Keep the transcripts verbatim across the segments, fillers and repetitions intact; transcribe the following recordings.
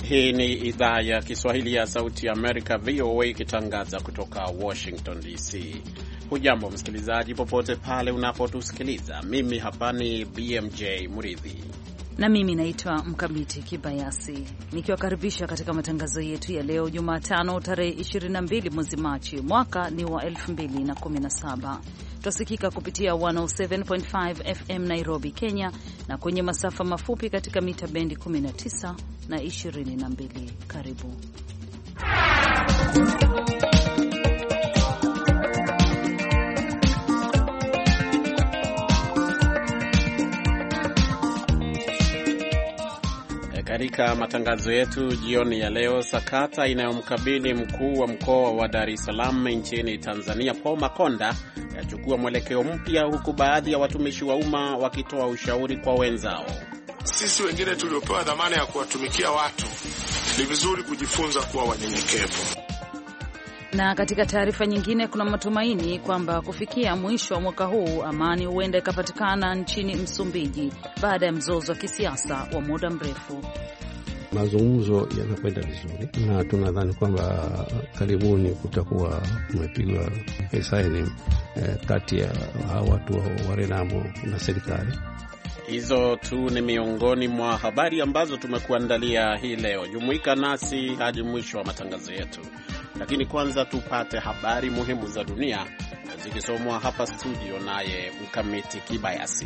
Hii ni idhaa ya Kiswahili ya Sauti ya Amerika, V O A, ikitangaza kutoka Washington D C. Hujambo msikilizaji, popote pale unapotusikiliza. Mimi hapa ni B M J Muridhi na mimi naitwa Mkamiti Kibayasi, nikiwakaribisha katika matangazo yetu ya leo Jumatano tarehe ishirini na mbili mwezi Machi, mwaka ni wa elfu mbili na kumi na saba. Tusikika kupitia mia saba nukta tano F M Nairobi, Kenya, na kwenye masafa mafupi katika mita bendi kumi na tisa na ishirini na mbili. Karibu. Katika matangazo yetu jioni ya leo, sakata inayomkabili mkuu wa mkoa wa Dar es Salaam nchini Tanzania Paul Makonda yachukua mwelekeo mpya, huku baadhi ya watumishi wa umma wakitoa ushauri kwa wenzao. Sisi wengine tuliopewa dhamana ya kuwatumikia watu ni vizuri kujifunza kuwa wanyenyekevu. Na katika taarifa nyingine, kuna matumaini kwamba kufikia mwisho wa mwaka huu amani huenda ikapatikana nchini Msumbiji baada ya mzozo wa kisiasa wa muda mrefu. Mazungumzo yanakwenda vizuri na tunadhani kwamba karibuni kutakuwa umepigwa saini eh, kati ya watu wa Renamo na serikali. Hizo tu ni miongoni mwa habari ambazo tumekuandalia hii leo. Jumuika nasi hadi mwisho wa matangazo yetu. Lakini kwanza tupate habari muhimu za dunia zikisomwa hapa studio naye Mkamiti Kibayasi.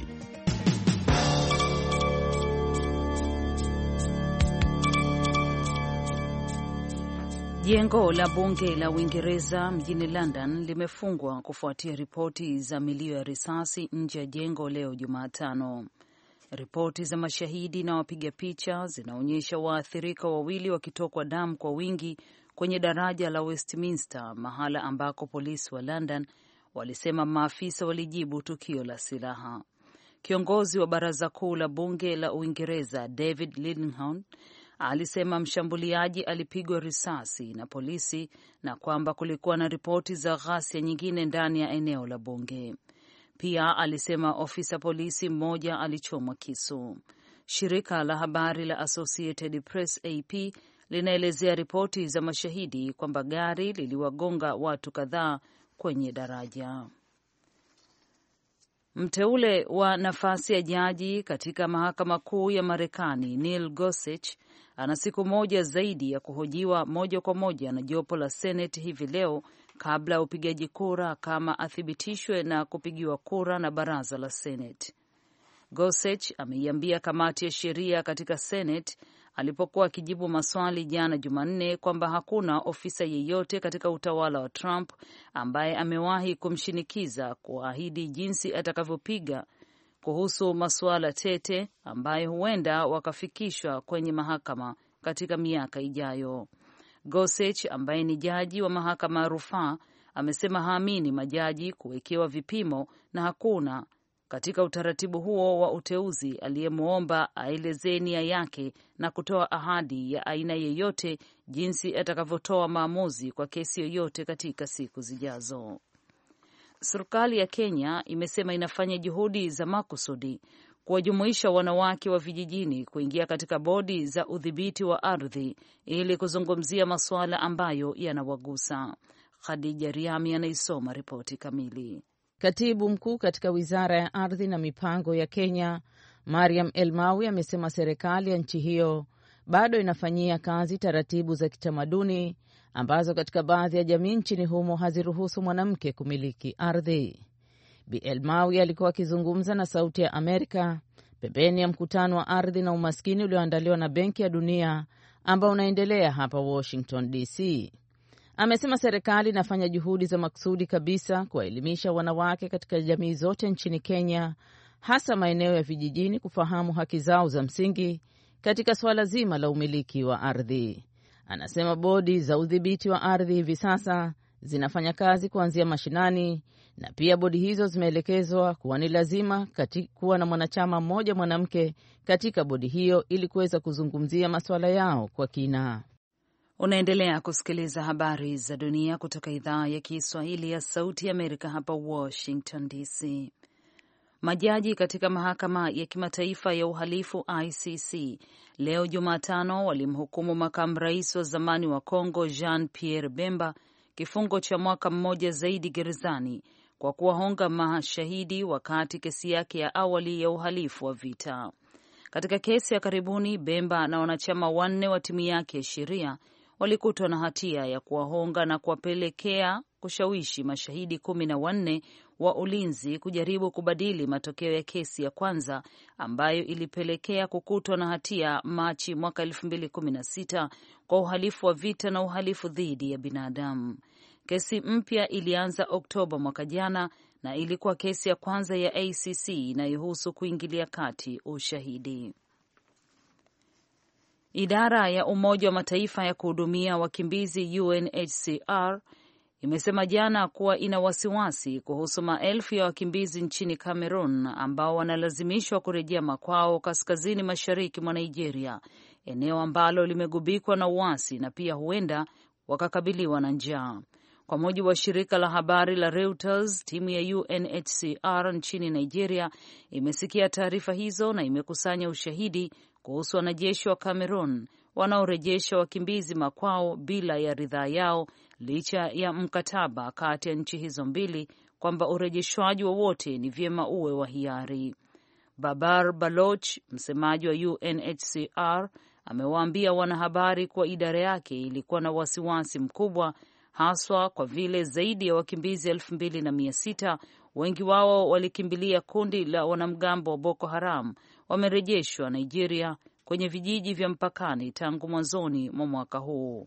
Jengo la bunge la Uingereza mjini London limefungwa kufuatia ripoti za milio ya risasi nje ya jengo leo Jumatano. Ripoti za mashahidi na wapiga picha zinaonyesha waathirika wawili wakitokwa damu kwa wingi kwenye daraja la Westminster, mahala ambako polisi wa London walisema maafisa walijibu tukio la silaha. Kiongozi wa baraza kuu la bunge la Uingereza David Lidington alisema mshambuliaji alipigwa risasi na polisi na kwamba kulikuwa na ripoti za ghasia nyingine ndani ya eneo la bunge. Pia alisema ofisa polisi mmoja alichomwa kisu. Shirika la habari la Associated Press A P linaelezea ripoti za mashahidi kwamba gari liliwagonga watu kadhaa kwenye daraja. Mteule wa nafasi ya jaji katika mahakama kuu ya Marekani Neil Gorsuch ana siku moja zaidi ya kuhojiwa moja kwa moja na jopo la Senate hivi leo kabla ya upigaji kura kama athibitishwe na kupigiwa kura na baraza la Senate. Gorsuch ameiambia kamati ya sheria katika Senate alipokuwa akijibu maswali jana Jumanne kwamba hakuna ofisa yeyote katika utawala wa Trump ambaye amewahi kumshinikiza kuahidi jinsi atakavyopiga kuhusu masuala tete ambayo huenda wakafikishwa kwenye mahakama katika miaka ijayo. Gorsuch ambaye ni jaji wa mahakama ya rufaa amesema haamini majaji kuwekewa vipimo na hakuna katika utaratibu huo wa uteuzi aliyemwomba aelezee nia yake na kutoa ahadi ya aina yeyote jinsi atakavyotoa maamuzi kwa kesi yoyote katika siku zijazo. Serikali ya Kenya imesema inafanya juhudi za makusudi kuwajumuisha wanawake wa vijijini kuingia katika bodi za udhibiti wa ardhi ili kuzungumzia masuala ambayo yanawagusa. Khadija Riami anaisoma ripoti kamili. Katibu mkuu katika wizara ya ardhi na mipango ya Kenya, Mariam Elmawi, amesema serikali ya nchi hiyo bado inafanyia kazi taratibu za kitamaduni ambazo katika baadhi ya jamii nchini humo haziruhusu mwanamke kumiliki ardhi. Bi Elmawi alikuwa akizungumza na Sauti ya Amerika pembeni ya mkutano wa ardhi na umaskini ulioandaliwa na Benki ya Dunia ambao unaendelea hapa Washington D C. Amesema serikali inafanya juhudi za makusudi kabisa kuwaelimisha wanawake katika jamii zote nchini Kenya, hasa maeneo ya vijijini, kufahamu haki zao za msingi katika suala zima la umiliki wa ardhi. Anasema bodi za udhibiti wa ardhi hivi sasa zinafanya kazi kuanzia mashinani, na pia bodi hizo zimeelekezwa kuwa ni lazima kuwa na mwanachama mmoja mwanamke katika bodi hiyo ili kuweza kuzungumzia masuala yao kwa kina. Unaendelea kusikiliza habari za dunia kutoka idhaa ya Kiswahili ya Sauti ya Amerika hapa Washington D C. Majaji katika mahakama ya kimataifa ya uhalifu I C C leo Jumatano walimhukumu makamu rais wa zamani wa Kongo Jean Pierre Bemba kifungo cha mwaka mmoja zaidi gerezani kwa kuwahonga mashahidi wakati kesi yake ya awali ya uhalifu wa vita. Katika kesi ya karibuni, Bemba na wanachama wanne wa timu yake ya sheria walikutwa na hatia ya kuwahonga na kuwapelekea kushawishi mashahidi kumi na wanne wa ulinzi kujaribu kubadili matokeo ya kesi ya kwanza ambayo ilipelekea kukutwa na hatia Machi mwaka elfu mbili kumi na sita kwa uhalifu wa vita na uhalifu dhidi ya binadamu. Kesi mpya ilianza Oktoba mwaka jana na ilikuwa kesi ya kwanza ya A C C inayohusu kuingilia kati ushahidi. Idara ya Umoja wa Mataifa ya kuhudumia wakimbizi U N H C R imesema jana kuwa ina wasiwasi kuhusu maelfu ya wakimbizi nchini Cameroon ambao wanalazimishwa kurejea makwao kaskazini mashariki mwa Nigeria, eneo ambalo limegubikwa na uasi na pia huenda wakakabiliwa na njaa. Kwa mujibu wa shirika la habari la Reuters, timu ya U N H C R nchini Nigeria imesikia taarifa hizo na imekusanya ushahidi kuhusu wanajeshi wa Cameroon wanaorejesha wakimbizi makwao bila ya ridhaa yao, licha ya mkataba kati ya nchi hizo mbili kwamba urejeshwaji wowote ni vyema uwe wa hiari. Babar Baloch, msemaji wa U N H C R, amewaambia wanahabari kuwa idara yake ilikuwa na wasiwasi mkubwa, haswa kwa vile zaidi ya wakimbizi elfu mbili na mia sita, wengi wao walikimbilia kundi la wanamgambo wa Boko Haram, wamerejeshwa Nigeria kwenye vijiji vya mpakani tangu mwanzoni mwa mwaka huu.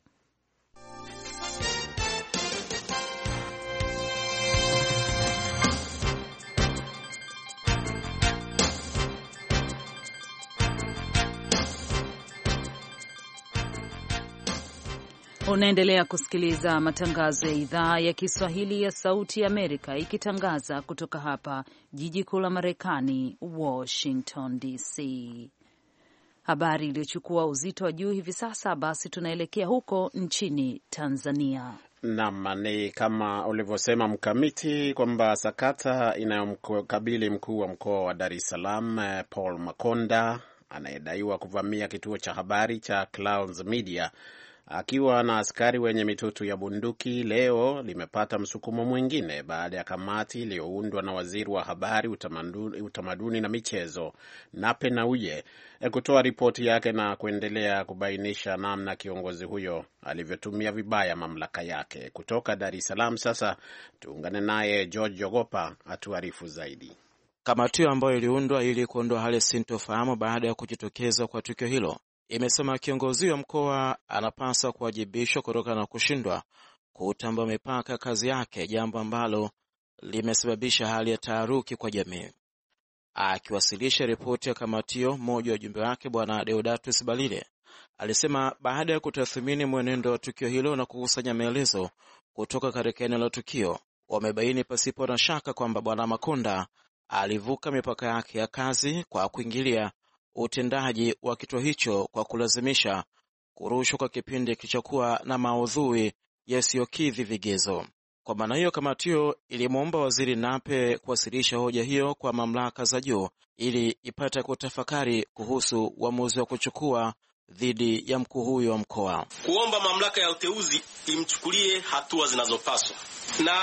Unaendelea kusikiliza matangazo ya idhaa ya Kiswahili ya Sauti ya Amerika ikitangaza kutoka hapa jiji kuu la Marekani, Washington D C. Habari iliyochukua uzito wa juu hivi sasa, basi tunaelekea huko nchini Tanzania. Naam, ni kama ulivyosema Mkamiti kwamba sakata inayomkabili mkuu wa mkoa wa Dar es Salaam Paul Makonda anayedaiwa kuvamia kituo cha habari cha Clouds Media akiwa na askari wenye mitutu ya bunduki leo limepata msukumo mwingine baada ya kamati iliyoundwa na waziri wa habari, utamaduni, utamaduni na michezo Nape Nnauye kutoa ripoti yake na kuendelea kubainisha namna kiongozi huyo alivyotumia vibaya mamlaka yake. Kutoka Dar es Salaam sasa tuungane naye George Jogopa atuarifu zaidi. Kamati ambayo iliundwa ili kuondoa hali sintofahamu baada ya kujitokeza kwa tukio hilo imesema kiongozi wa mkoa anapaswa kuwajibishwa kutokana na kushindwa kutambua mipaka ya kazi yake, jambo ambalo limesababisha hali ya taharuki kwa jamii. Akiwasilisha ripoti ya kamati hiyo, mmoja wa wajumbe wake Bwana Deodatus Balile alisema baada ya kutathmini mwenendo wa tukio hilo na kukusanya maelezo kutoka katika eneo la tukio, wamebaini pasipo na shaka kwamba Bwana Makonda alivuka mipaka yake ya kazi kwa kuingilia utendaji wa kituo hicho kwa kulazimisha kurushwa kwa kipindi kilichokuwa na maudhui yasiyokidhi vigezo. Kwa maana hiyo, kamati hiyo ilimwomba Waziri Nape kuwasilisha hoja hiyo kwa mamlaka za juu ili ipate kutafakari kuhusu uamuzi wa kuchukua dhidi ya mkuu huyo wa mkoa. Kuomba mamlaka ya uteuzi imchukulie hatua zinazopaswa na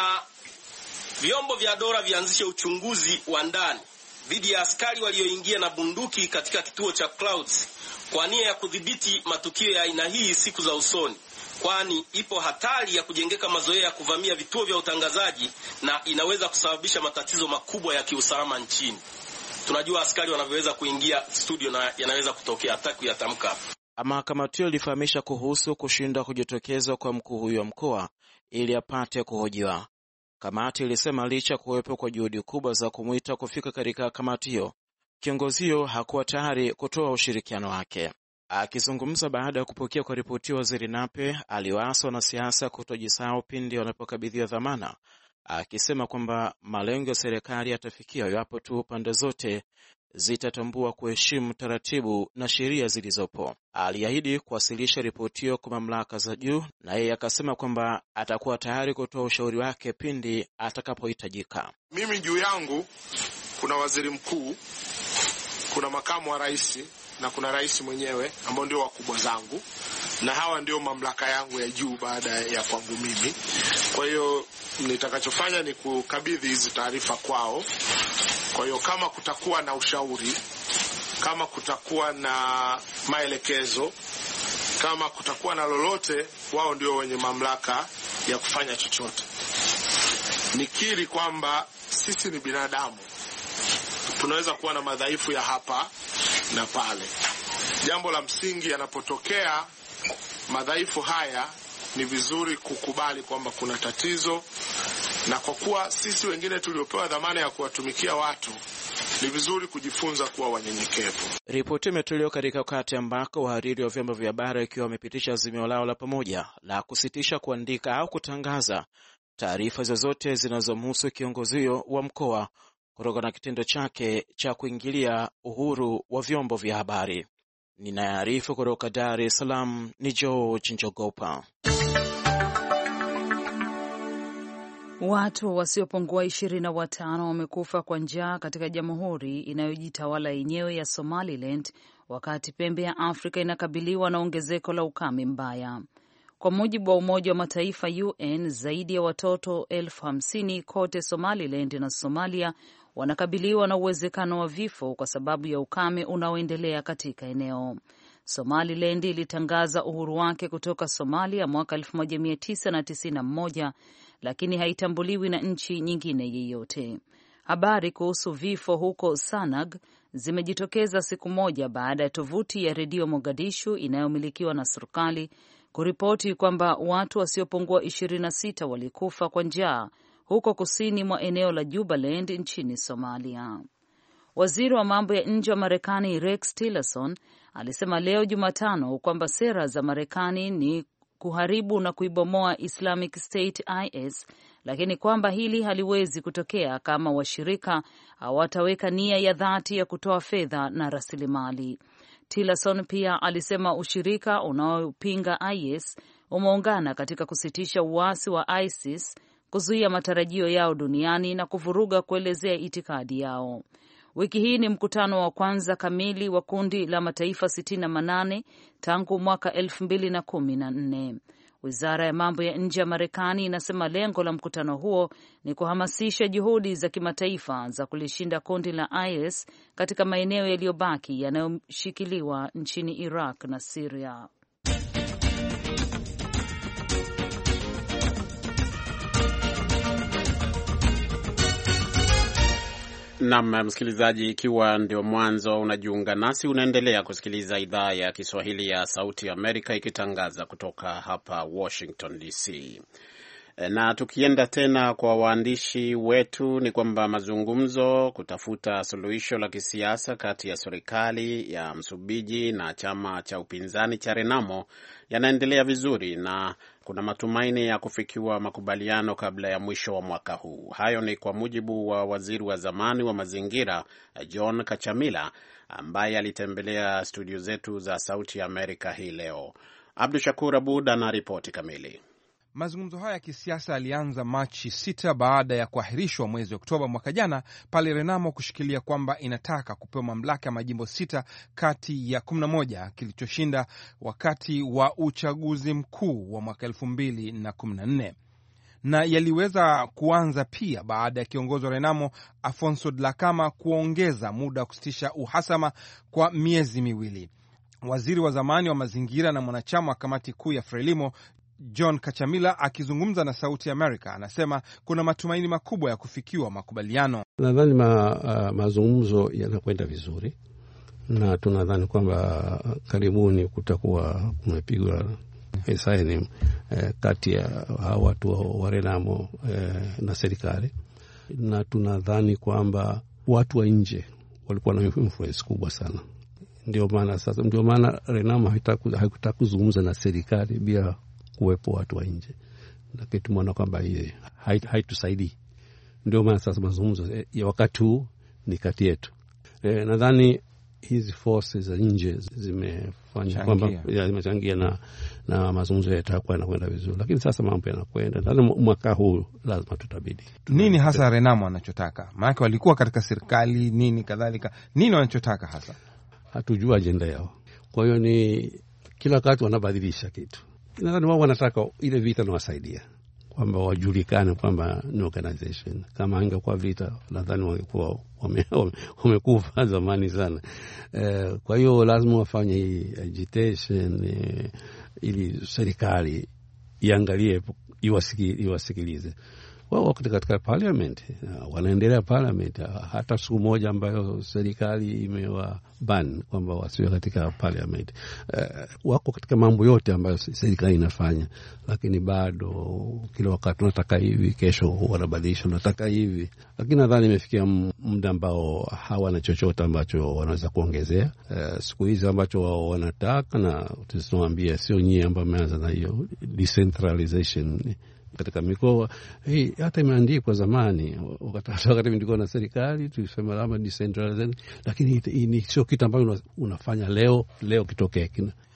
vyombo vya dola vianzishe uchunguzi wa ndani dhidi ya askari walioingia na bunduki katika kituo cha Clouds kwa nia ya kudhibiti matukio ya aina hii siku za usoni, kwani ipo hatari ya kujengeka mazoea ya kuvamia vituo vya utangazaji na inaweza kusababisha matatizo makubwa ya kiusalama nchini. Tunajua askari wanavyoweza kuingia studio na yanaweza kutokea hata kuyatamka. Ama kamati hiyo ilifahamisha kuhusu kushinda kujitokeza kwa mkuu huyo wa mkoa ili apate kuhojiwa. Kamati ilisema licha kuwepo kwa juhudi kubwa za kumuita kufika katika kamati hiyo, kiongozi huyo hakuwa tayari kutoa ushirikiano wake. Akizungumza baada ya kupokea kwa ripoti ya Waziri Nape, aliwaasa wanasiasa kutojisahau pindi wanapokabidhiwa dhamana, akisema kwamba malengo ya serikali yatafikiwa iwapo tu pande zote zitatambua kuheshimu taratibu na sheria zilizopo. Aliahidi kuwasilisha ripoti hiyo kwa mamlaka za juu, na yeye akasema kwamba atakuwa tayari kutoa ushauri wake pindi atakapohitajika. Mimi juu yangu kuna waziri mkuu, kuna makamu wa rais na kuna rais mwenyewe ambao ndio wakubwa zangu, na hawa ndio mamlaka yangu ya juu baada ya kwangu mimi. Kwa hiyo nitakachofanya ni kukabidhi hizi taarifa kwao. Kwa hiyo kama kutakuwa na ushauri, kama kutakuwa na maelekezo, kama kutakuwa na lolote, wao ndio wenye mamlaka ya kufanya chochote. Nikiri kwamba sisi ni binadamu, tunaweza kuwa na madhaifu ya hapa na pale. Jambo la msingi, yanapotokea madhaifu haya, ni vizuri kukubali kwamba kuna tatizo, na kwa kuwa sisi wengine tuliopewa dhamana ya kuwatumikia watu, ni vizuri kujifunza kuwa wanyenyekevu. Ripoti imetolewa katika wakati ambako wahariri wa vyombo vya habari wakiwa wamepitisha azimio lao la pamoja la kusitisha kuandika au kutangaza taarifa zozote zinazomhusu kiongozi huyo wa mkoa kutokana na kitendo chake cha kuingilia uhuru wa vyombo vya habari. Ninaarifu kutoka Dar es Salaam ni George Njogopa. Watu wasiopungua ishirini na watano wamekufa kwa njaa katika jamhuri inayojitawala yenyewe ya Somaliland wakati pembe ya Afrika inakabiliwa na ongezeko la ukame mbaya. Kwa mujibu wa Umoja wa Mataifa U N, zaidi ya watoto elfu hamsini kote Somaliland na Somalia wanakabiliwa na uwezekano wa vifo kwa sababu ya ukame unaoendelea katika eneo. Somaliland ilitangaza uhuru wake kutoka Somalia mwaka elfu moja mia tisa tisini na moja, lakini haitambuliwi na nchi nyingine yeyote. Habari kuhusu vifo huko Sanag zimejitokeza siku moja baada ya tovuti ya redio Mogadishu inayomilikiwa na serikali kuripoti kwamba watu wasiopungua ishirini na sita walikufa kwa njaa huko kusini mwa eneo la Jubaland nchini Somalia. Waziri wa mambo ya nje wa Marekani Rex Tillerson alisema leo Jumatano kwamba sera za Marekani ni kuharibu na kuibomoa Islamic State I S, lakini kwamba hili haliwezi kutokea kama washirika hawataweka nia ya dhati ya kutoa fedha na rasilimali. Tillerson pia alisema ushirika unaopinga I S umeungana katika kusitisha uasi wa ISIS, kuzuia matarajio yao duniani na kuvuruga kuelezea itikadi yao. Wiki hii ni mkutano wa kwanza kamili wa kundi la mataifa sitini na manane tangu mwaka elfu mbili na kumi na nne. Wizara ya mambo ya nje ya Marekani inasema lengo la mkutano huo ni kuhamasisha juhudi za kimataifa za kulishinda kundi la I S katika maeneo yaliyobaki yanayoshikiliwa nchini Iraq na Syria. Naam, msikilizaji, ikiwa ndio mwanzo unajiunga nasi, unaendelea kusikiliza idhaa ya Kiswahili ya Sauti Amerika ikitangaza kutoka hapa Washington D C. Na tukienda tena kwa waandishi wetu, ni kwamba mazungumzo kutafuta suluhisho la kisiasa kati ya serikali ya Msumbiji na chama cha upinzani cha Renamo yanaendelea vizuri na kuna matumaini ya kufikiwa makubaliano kabla ya mwisho wa mwaka huu. Hayo ni kwa mujibu wa waziri wa zamani wa mazingira John Kachamila ambaye alitembelea studio zetu za Sauti ya Amerika hii leo. Abdu Shakur Abud ana ripoti kamili. Mazungumzo haya ya kisiasa yalianza Machi sita baada ya kuahirishwa mwezi Oktoba mwaka jana pale Renamo kushikilia kwamba inataka kupewa mamlaka ya majimbo sita kati ya kumi na moja kilichoshinda wakati wa uchaguzi mkuu wa mwaka elfu mbili na kumi na nne. Na yaliweza kuanza pia baada ya kiongozi wa Renamo Afonso Dhlakama kuongeza muda wa kusitisha uhasama kwa miezi miwili. Waziri wa zamani wa mazingira na mwanachama wa kamati kuu ya Frelimo John Kachamila akizungumza na Sauti Amerika anasema kuna matumaini makubwa ya kufikiwa makubaliano. Nadhani ma, uh, mazungumzo yanakwenda vizuri na tunadhani kwamba karibuni kutakuwa kumepigwa saini eh, kati ya hao watu wa Renamo eh, na serikali, na tunadhani kwamba watu wa nje walikuwa na influence kubwa sana. Ndio maana sasa ndio maana Renamo haitaka kuzungumza na serikali bila kuwepo watu wa nje, na kitu tumeona kwamba hii haitusaidii. Ndio maana sasa mazungumzo ya wakati huu ni kati yetu. E, nadhani hizi forces za nje zimefanya kwamba zimechangia na na mazungumzo yatakuwa yanakwenda vizuri, lakini sasa mambo yanakwenda ndani. Mwaka huu lazima tutabidi nini hasa Renamo anachotaka, maana walikuwa katika serikali nini kadhalika, nini wanachotaka hasa hatujua ajenda yao. Kwa hiyo ni kila wakati wanabadilisha kitu. Nadhani wao wanataka ile vita nawasaidia kwamba wajulikane kwamba ni organization. Kama angekuwa vita nadhani wangekuwa wamekufa wame zamani sana. Eh, kwa hiyo lazima wafanye hii agitation eh, ili serikali iangalie, iwasikilize. Wao katika parliament, wanaendelea parliament, hata siku moja ambayo serikali imewa ban kwamba wasiwe katika parliament. Uh, wako katika mambo yote ambayo serikali inafanya, lakini bado kila wakati tunataka hivi, kesho wanabadilisha tunataka hivi. Lakini nadhani imefikia muda ambao hawana chochote ambacho wanaweza kuongezea. Uh, siku hizi ambacho wao wanataka, na tunawaambia sio nyie ambao mmeanza na hiyo decentralization katika mikoa hii, hata imeandikwa zamani wakati wakati ndiko na serikali tuseme kama decentralization, lakini ni sio kitu ambacho unafanya leo leo kitokee.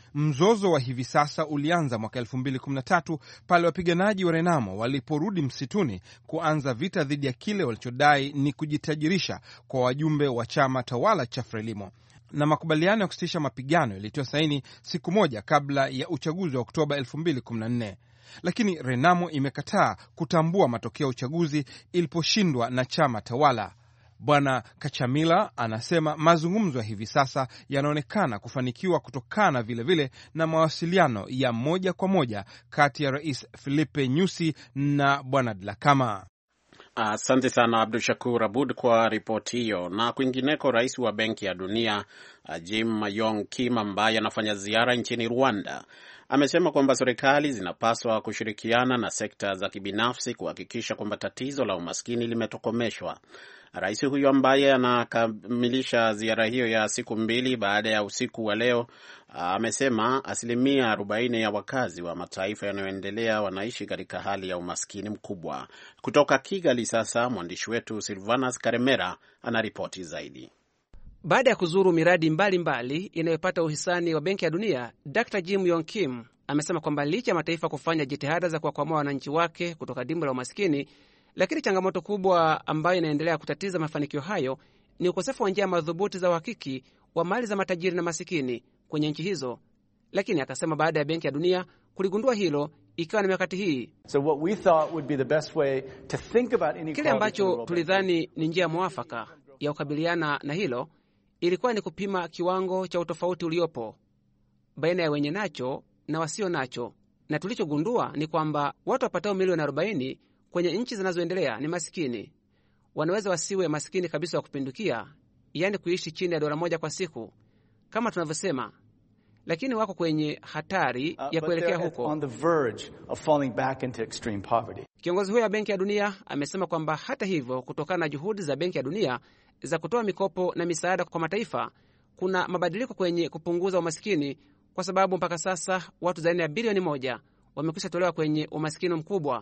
Mzozo wa hivi sasa ulianza mwaka elfu mbili kumi na tatu pale wapiganaji wa Renamo waliporudi msituni kuanza vita dhidi ya kile walichodai ni kujitajirisha kwa wajumbe wa chama tawala cha Frelimo, na makubaliano ya kusitisha mapigano yalitiwa saini siku moja kabla ya uchaguzi wa Oktoba elfu mbili kumi na nne. Lakini Renamo imekataa kutambua matokeo ya uchaguzi iliposhindwa na chama tawala. Bwana Kachamila anasema mazungumzo ya hivi sasa yanaonekana kufanikiwa kutokana vile vile na mawasiliano ya moja kwa moja kati ya Rais Filipe Nyusi na Bwana Dhlakama. Asante uh, sana Abdul Shakur Abud kwa ripoti hiyo. Na kwingineko, rais wa Benki ya Dunia uh, Jim Yong Kim ambaye anafanya ziara nchini Rwanda amesema kwamba serikali zinapaswa kushirikiana na sekta za kibinafsi kuhakikisha kwamba tatizo la umaskini limetokomeshwa. Rais huyo ambaye anakamilisha ziara hiyo ya siku mbili baada ya usiku wa leo amesema asilimia arobaini ya wakazi wa mataifa yanayoendelea wanaishi katika hali ya umaskini mkubwa. Kutoka Kigali sasa mwandishi wetu Silvanas Karemera anaripoti zaidi. Baada ya kuzuru miradi mbalimbali inayopata uhisani wa Benki ya Dunia, Doctor Jim Yong Kim amesema kwamba licha ya mataifa kufanya jitihada za kuwakwamua wananchi wake kutoka dimba la umaskini, lakini changamoto kubwa ambayo inaendelea kutatiza mafanikio hayo ni ukosefu wa njia madhubuti za uhakiki wa mali za matajiri na masikini kwenye nchi hizo. Lakini akasema baada ya Benki ya Dunia kuligundua hilo, ikiwa ni mikakati hii. So what we thought would be the best way to think about inequality, kile ambacho tulidhani ni njia mwafaka ya kukabiliana na hilo ilikuwa ni kupima kiwango cha utofauti uliopo baina ya wenye nacho na wasio nacho, na tulichogundua ni kwamba watu wapatao milioni arobaini kwenye nchi zinazoendelea ni masikini. Wanaweza wasiwe masikini kabisa wa kupindukia, yani kuishi chini ya dola moja kwa siku kama tunavyosema, lakini wako kwenye hatari ya kuelekea huko. On the verge of falling back into extreme poverty. Kiongozi huyo wa Benki ya Dunia amesema kwamba hata hivyo, kutokana na juhudi za Benki ya Dunia za kutoa mikopo na misaada kwa mataifa, kuna mabadiliko kwenye kupunguza umasikini, kwa sababu mpaka sasa watu zaidi ya bilioni moja wamekwisha tolewa kwenye umasikini mkubwa.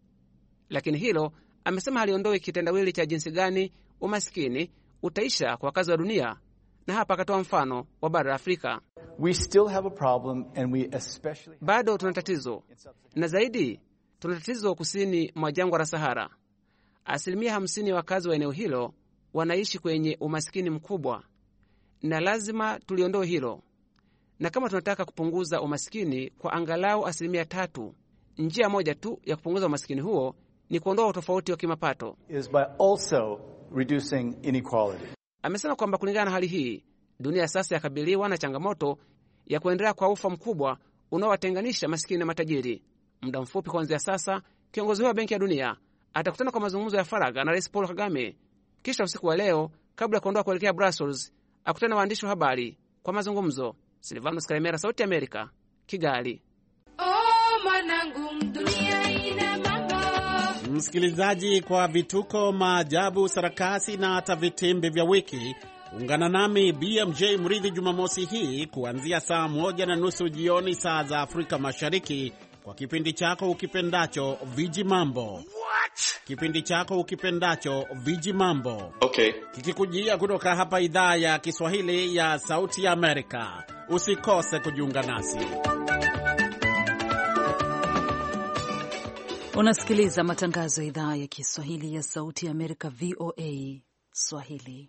Lakini hilo, amesema, haliondoi kitendawili cha jinsi gani umasikini utaisha kwa wakazi wa dunia, na hapa akatoa mfano wa bara la Afrika. We still have a problem, and we especially bado tuna tatizo, na zaidi tuna tatizo kusini mwa jangwa la Sahara. Asilimia hamsini ya wakazi wa eneo hilo wanaishi kwenye umasikini mkubwa, na lazima tuliondoe hilo. Na kama tunataka kupunguza umasikini kwa angalau asilimia tatu, njia moja tu ya kupunguza umasikini huo ni kuondoa utofauti wa kimapato. Is by also reducing inequality. Amesema kwamba kulingana na hali hii, dunia sasa yakabiliwa na changamoto ya kuendelea kwa ufa mkubwa unaowatenganisha masikini na matajiri. Muda mfupi kuanzia sasa, kiongozi wa Benki ya Dunia atakutana kwa mazungumzo ya faragha na Rais Paul Kagame. Kisha usiku wa leo, kabla ya kuondoka kuelekea Brussels, akutana na waandishi wa habari kwa mazungumzo. Silvanus Karemera, Sauti ya Amerika, Kigali. Oh, manangu, dunia ina mambo. Msikilizaji, kwa vituko, maajabu, sarakasi na hata vitimbi vya wiki, ungana nami B M J Mridhi Jumamosi hii kuanzia saa moja na nusu jioni saa za Afrika Mashariki kwa kipindi chako ukipendacho Viji Mambo. What? kipindi chako ukipendacho Viji Mambo. Okay. Kikikujia kutoka hapa idhaa ya Kiswahili ya Sauti ya Amerika. Usikose kujiunga nasi. Unasikiliza matangazo ya idhaa ya Kiswahili ya Sauti ya Amerika, V O A Swahili.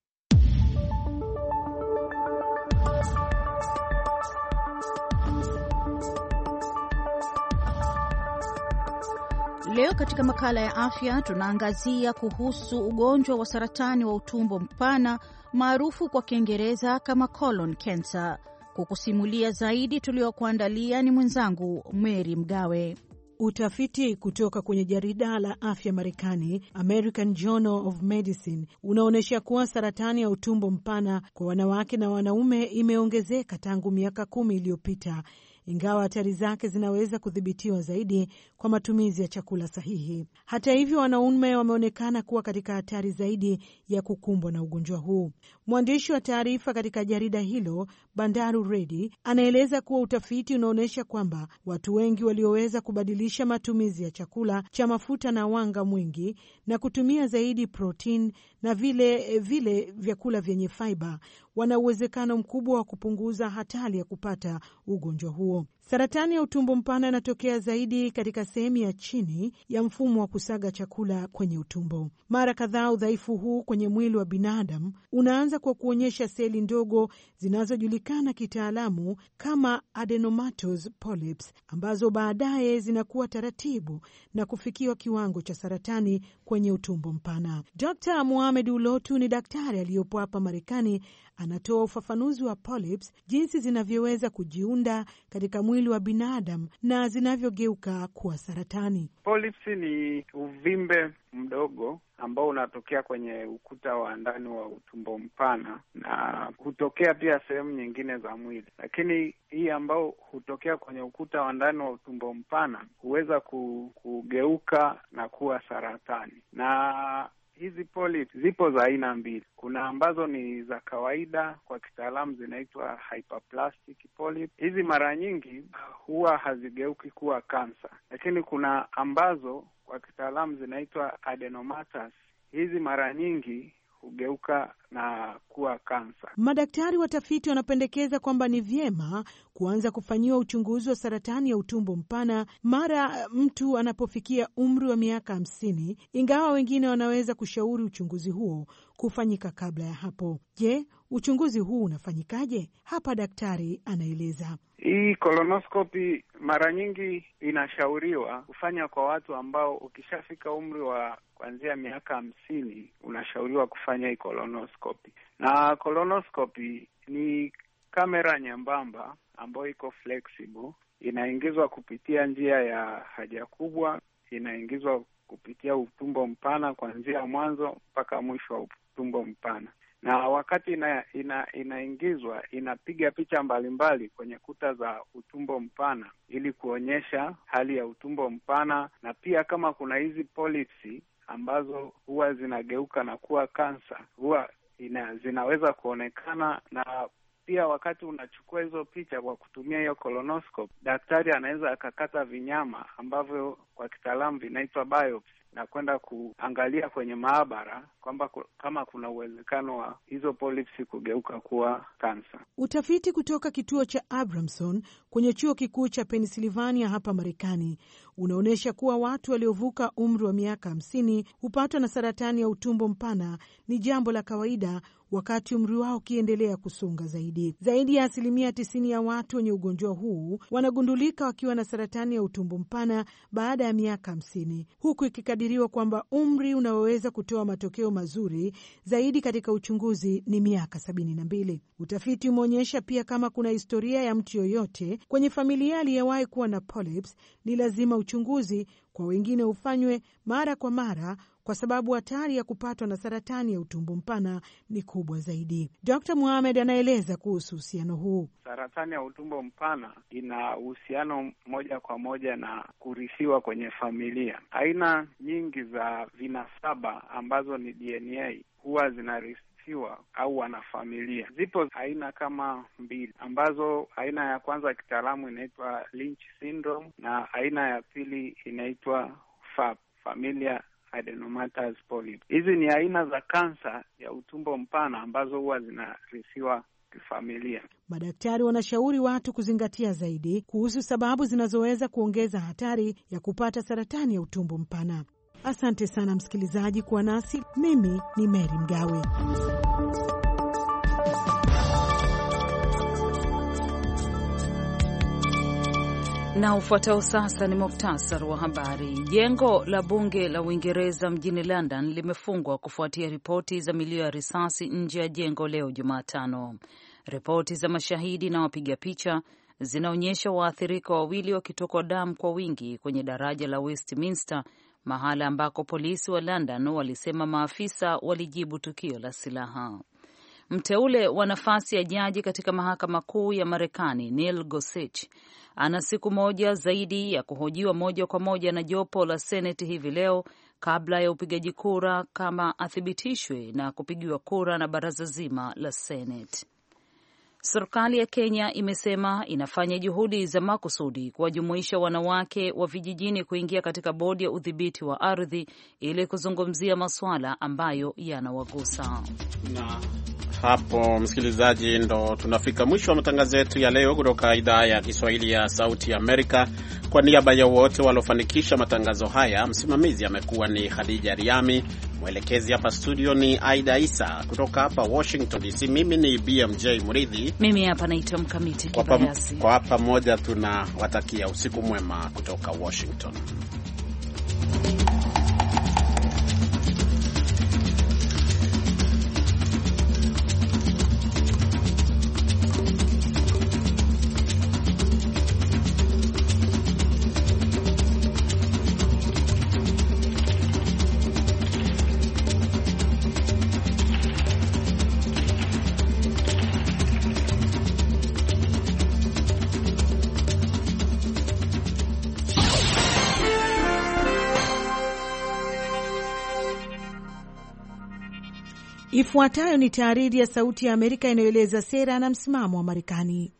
Leo katika makala ya afya tunaangazia kuhusu ugonjwa wa saratani wa utumbo mpana maarufu kwa Kiingereza kama colon cancer. Kukusimulia zaidi tuliokuandalia ni mwenzangu Mary Mgawe. Utafiti kutoka kwenye jarida la afya Marekani, American Journal of Medicine, unaonyesha kuwa saratani ya utumbo mpana kwa wanawake na wanaume imeongezeka tangu miaka kumi iliyopita, ingawa hatari zake zinaweza kudhibitiwa zaidi kwa matumizi ya chakula sahihi. Hata hivyo, wanaume wameonekana kuwa katika hatari zaidi ya kukumbwa na ugonjwa huu. Mwandishi wa taarifa katika jarida hilo, Bandaru Reddy, anaeleza kuwa utafiti unaonyesha kwamba watu wengi walioweza kubadilisha matumizi ya chakula cha mafuta na wanga mwingi na kutumia zaidi protein na vile vile vyakula vyenye fiber wana uwezekano mkubwa wa kupunguza hatari ya kupata ugonjwa huo. Saratani ya utumbo mpana inatokea zaidi katika sehemu ya chini ya mfumo wa kusaga chakula kwenye utumbo. Mara kadhaa udhaifu huu kwenye mwili wa binadamu unaanza kwa kuonyesha seli ndogo zinazojulikana kitaalamu kama adenomatous polyps, ambazo baadaye zinakuwa taratibu na kufikiwa kiwango cha saratani kwenye utumbo mpana. Doctor Mohamed Ulotu ni daktari aliyopo hapa Marekani. Anatoa ufafanuzi wa polyps, jinsi zinavyoweza kujiunda katika mwili wa binadamu na zinavyogeuka kuwa saratani. Polyps ni uvimbe mdogo ambao unatokea kwenye ukuta wa ndani wa utumbo mpana na hutokea pia sehemu nyingine za mwili, lakini hii ambao hutokea kwenye ukuta wa ndani wa utumbo mpana huweza kugeuka na kuwa saratani. Na hizi polyps zipo za aina mbili. Kuna ambazo ni za kawaida, kwa kitaalamu zinaitwa hyperplastic polyps. Hizi mara nyingi huwa hazigeuki kuwa kansa, lakini kuna ambazo kwa kitaalamu zinaitwa adenomatous. Hizi mara nyingi hugeuka na kuwa kansa. Madaktari watafiti wanapendekeza kwamba ni vyema kuanza kufanyiwa uchunguzi wa saratani ya utumbo mpana mara mtu anapofikia umri wa miaka hamsini, ingawa wengine wanaweza kushauri uchunguzi huo kufanyika kabla ya hapo. Je, uchunguzi huu unafanyikaje? Hapa daktari anaeleza. Hii colonoscopy mara nyingi inashauriwa kufanya kwa watu ambao ukishafika umri wa kuanzia miaka hamsini unashauriwa kufanya hii colonoscopy. Na colonoscopy ni kamera nyembamba ambayo iko flexible, inaingizwa kupitia njia ya haja kubwa, inaingizwa kupitia utumbo mpana kuanzia mwanzo mpaka mwisho wa utumbo mpana. Na wakati ina, ina, inaingizwa inapiga picha mbalimbali kwenye kuta za utumbo mpana ili kuonyesha hali ya utumbo mpana, na pia kama kuna hizi polyps ambazo huwa zinageuka na kuwa kansa huwa ina, zinaweza kuonekana. Na pia wakati unachukua hizo picha kwa kutumia hiyo colonoscope, daktari anaweza akakata vinyama ambavyo kwa kitaalamu vinaitwa biopsy na kwenda kuangalia kwenye maabara kwamba kama kuna uwezekano wa hizo polyps kugeuka kuwa kansa. Utafiti kutoka kituo cha Abramson kwenye chuo kikuu cha Pennsylvania hapa Marekani unaonyesha kuwa watu waliovuka umri wa miaka hamsini hupatwa na saratani ya utumbo mpana ni jambo la kawaida wakati umri wao ukiendelea kusonga zaidi. Zaidi ya asilimia tisini ya watu wenye ugonjwa huu wanagundulika wakiwa na saratani ya utumbo mpana baada ya miaka hamsini, huku ikikadiriwa kwamba umri unaoweza kutoa matokeo mazuri zaidi katika uchunguzi ni miaka sabini na mbili. Utafiti umeonyesha pia kama kuna historia ya mtu yoyote kwenye familia aliyewahi kuwa na polyps, ni lazima uchunguzi kwa wengine ufanywe mara kwa mara kwa sababu hatari ya kupatwa na saratani ya utumbo mpana ni kubwa zaidi. Doctor Mohamed anaeleza kuhusu uhusiano huu. Saratani ya utumbo mpana ina uhusiano moja kwa moja na kurithiwa kwenye familia. Aina nyingi za vinasaba ambazo ni D N A huwa zinarithiwa au wanafamilia. Zipo aina kama mbili ambazo aina ya kwanza kitaalamu inaitwa Lynch syndrome na aina ya pili inaitwa F A P, familia adenomatous polyp. Hizi ni aina za kansa ya utumbo mpana ambazo huwa zinarithiwa kifamilia. Madaktari wanashauri watu kuzingatia zaidi kuhusu sababu zinazoweza kuongeza hatari ya kupata saratani ya utumbo mpana. Asante sana msikilizaji kuwa nasi. Mimi ni Mary Mgawe. Na ufuatao sasa ni muktasar wa habari. Jengo la bunge la Uingereza mjini London limefungwa kufuatia ripoti za milio ya risasi nje ya jengo leo Jumatano. Ripoti za mashahidi na wapiga picha zinaonyesha waathirika wawili wakitokwa damu kwa wingi kwenye daraja la Westminster, mahala ambako polisi wa London walisema maafisa walijibu tukio la silaha. Mteule wa nafasi ya jaji katika mahakama kuu ya Marekani Neil Gorsuch ana siku moja zaidi ya kuhojiwa moja kwa moja na jopo la Seneti hivi leo kabla ya upigaji kura kama athibitishwe na kupigiwa kura na baraza zima la Seneti. Serikali ya Kenya imesema inafanya juhudi za makusudi kuwajumuisha wanawake wa vijijini kuingia katika bodi ya udhibiti wa ardhi ili kuzungumzia masuala ambayo yanawagusa. Na hapo, msikilizaji, ndo tunafika mwisho wa matangazo yetu ya leo kutoka idhaa ya Kiswahili ya Sauti Amerika. Kwa niaba ya wote waliofanikisha matangazo haya, msimamizi amekuwa ni Khadija Riami, mwelekezi hapa studio ni Aida Isa. Kutoka hapa Washington D C, mimi ni B M J Muridhi. Mimi hapa naitwa Mkamiti Kibayasi. Kwa pamoja tunawatakia usiku mwema kutoka Washington. Ifuatayo ni tahariri ya Sauti ya Amerika inayoeleza sera na msimamo wa Marekani.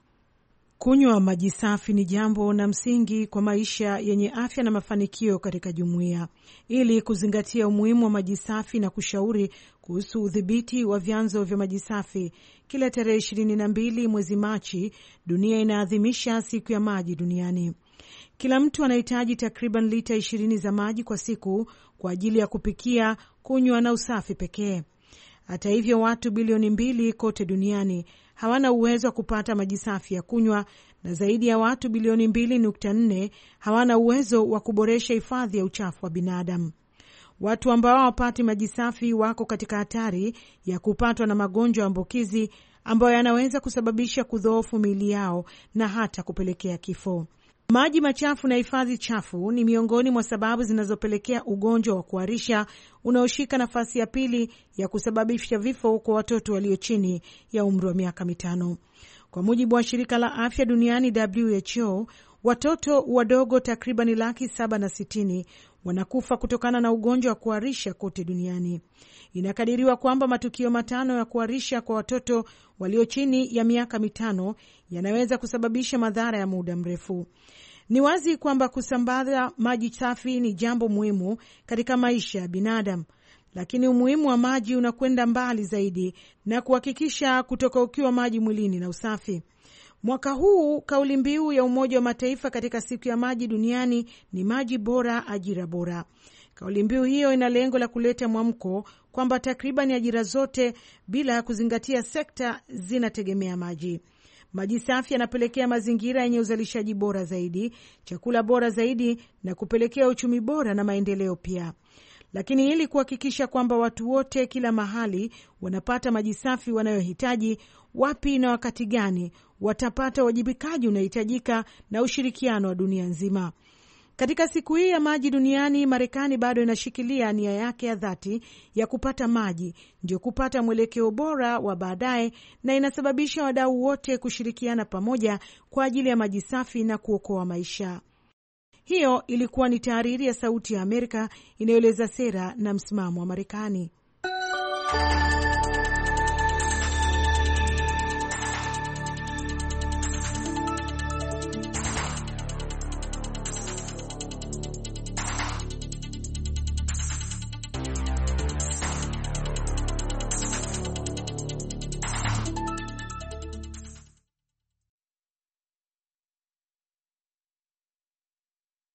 Kunywa maji safi ni jambo na msingi kwa maisha yenye afya na mafanikio katika jumuiya. Ili kuzingatia umuhimu wa maji safi na kushauri kuhusu udhibiti wa vyanzo vya maji safi, kila tarehe ishirini na mbili mwezi Machi dunia inaadhimisha siku ya maji duniani. Kila mtu anahitaji takriban lita ishirini za maji kwa siku kwa ajili ya kupikia, kunywa na usafi pekee. Hata hivyo, watu bilioni mbili kote duniani hawana uwezo wa kupata maji safi ya kunywa, na zaidi ya watu bilioni mbili nukta nne hawana uwezo wa kuboresha hifadhi ya uchafu wa binadamu. Watu ambao hawapati maji safi wako katika hatari ya kupatwa na magonjwa ambukizi ambayo yanaweza kusababisha kudhoofu miili yao na hata kupelekea kifo. Maji machafu na hifadhi chafu ni miongoni mwa sababu zinazopelekea ugonjwa wa kuharisha unaoshika nafasi ya pili ya kusababisha vifo kwa watoto walio chini ya umri wa miaka mitano. Kwa mujibu wa shirika la afya duniani W H O, watoto wadogo takriban laki saba na sitini wanakufa kutokana na ugonjwa wa kuharisha kote duniani. Inakadiriwa kwamba matukio matano ya kuharisha kwa watoto walio chini ya miaka mitano yanaweza kusababisha madhara ya muda mrefu. Ni wazi kwamba kusambaza maji safi ni jambo muhimu katika maisha ya binadamu, lakini umuhimu wa maji unakwenda mbali zaidi na kuhakikisha kutoka ukiwa maji mwilini na usafi. Mwaka huu kauli mbiu ya Umoja wa Mataifa katika siku ya maji duniani ni maji bora, ajira bora. Kauli mbiu hiyo ina lengo la kuleta mwamko kwamba takriban ajira zote bila ya kuzingatia sekta zinategemea maji. Maji safi yanapelekea mazingira yenye uzalishaji bora zaidi, chakula bora zaidi na kupelekea uchumi bora na maendeleo pia. Lakini ili kuhakikisha kwamba watu wote kila mahali wanapata maji safi wanayohitaji, wapi na wakati gani watapata, wajibikaji unahitajika na ushirikiano wa dunia nzima. Katika siku hii ya maji duniani, Marekani bado inashikilia nia yake ya dhati ya kupata maji ndio kupata mwelekeo bora wa baadaye, na inasababisha wadau wote kushirikiana pamoja kwa ajili ya maji safi na kuokoa maisha. Hiyo ilikuwa ni tahariri ya Sauti ya Amerika inayoeleza sera na msimamo wa Marekani.